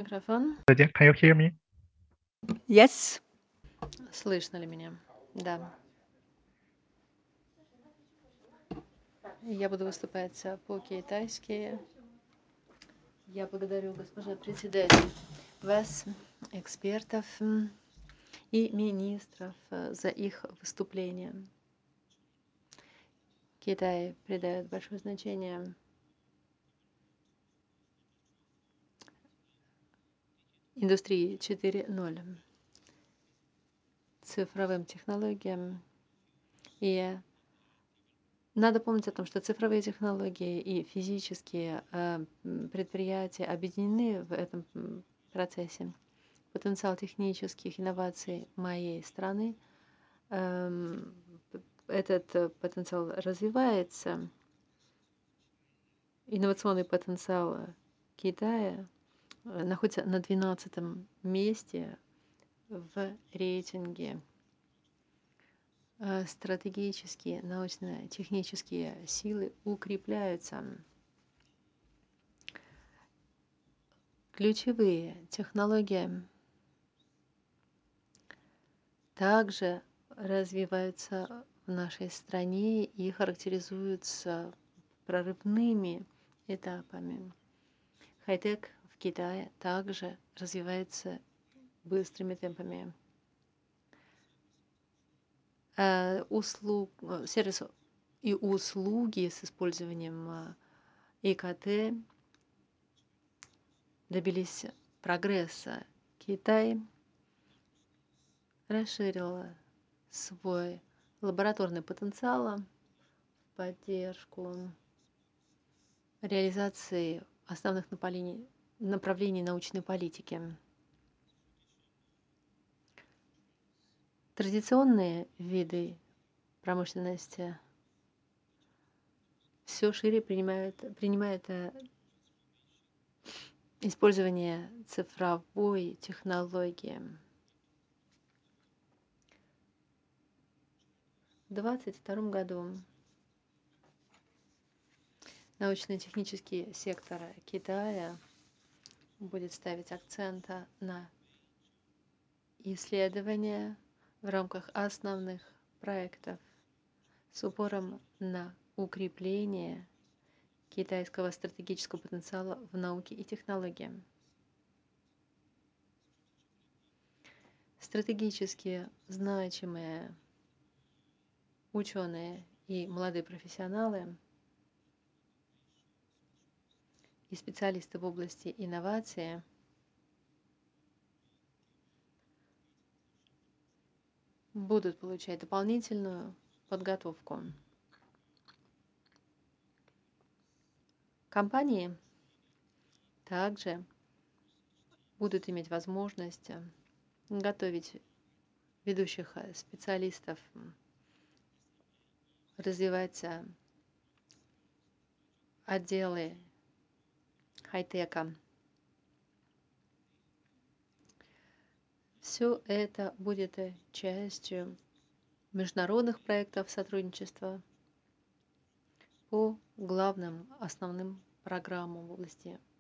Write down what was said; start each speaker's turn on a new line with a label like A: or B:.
A: микрофон.
B: Can you hear me?
C: Yes.
A: Слышно ли меня? Да. Я буду выступать по-китайски. Я благодарю госпожа председатель, вас, экспертов и министров за их выступления. Китай придает большое значение индустрии 4.0, цифровым технологиям. И надо помнить о том, что цифровые технологии и физические предприятия объединены в этом процессе. Потенциал технических инноваций моей страны, этот потенциал развивается. Инновационный потенциал Китая находится на 12-м месте в рейтинге. Стратегические научно-технические силы укрепляются. Ключевые технологии также развиваются в нашей стране и характеризуются прорывными этапами. Хай-тек в Китае также развивается быстрыми темпами. Сервис и услуги с использованием ИКТ добились прогресса. Китай расширил свой лабораторный потенциал в поддержку реализации основных направлений научной политики. Традиционные виды промышленности все шире принимают использование цифровой технологии. В 2022 году научно-технический сектор Китая будет ставить акцент на исследования в рамках основных проектов с упором на укрепление китайского стратегического потенциала в науке и технологии. Стратегически значимые ученые и молодые профессионалы и специалисты в области инновации будут получать дополнительную подготовку. Компании также будут иметь возможность готовить ведущих специалистов, развивать отделы хай-тека. Все это будет частью международных проектов сотрудничества по главным основным программам в области